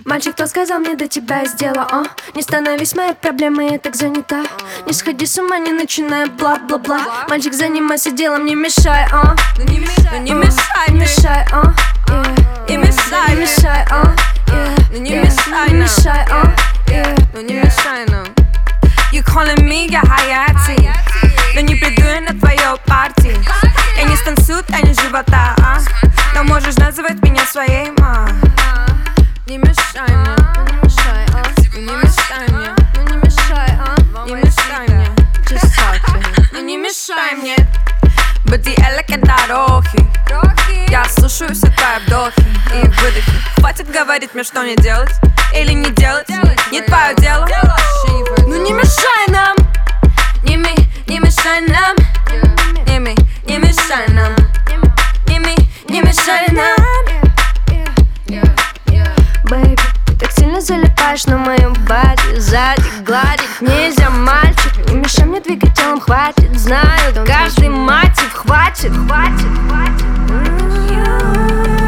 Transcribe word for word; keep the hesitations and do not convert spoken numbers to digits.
Мальчик, кто сказал мне до тебя из дела, а? Не становись моей проблемой, я так занята. Не сходи с ума, не начинай бла-бла-бла. Мальчик, занимайся делом, не мешай, а? Ну не мешай, не мешай, не мешай, а? Не мешай, не мешай, а? Ну не мешай не нам, мешай, а? ну не мешай нам. You calling me, я Хаяти, но не приду я на твою парти. Я не станцую танец живота, а? Но можешь называть меня своей, ма. Не мешай мне, Не мешай, а? ну не мешай мне, Ну не мешай, а? не мешай мне, ну не мешай мне. Будь электрик дороги, я слушаю все твои вдохи и выдохи. Хватит говорить мне, что не делать или не делать, не твое дело. Ну не мешай нам, не ми, не мешай нам, не ми, не мешай нам, не ми, не мешай нам. Бэйби, ты так сильно залипаешь на моем баде. Сзади гладить нельзя, мальчик. Не мешай мне двигать телом, хватит. Знаю, каждый мотив хватит, хватит, хватит.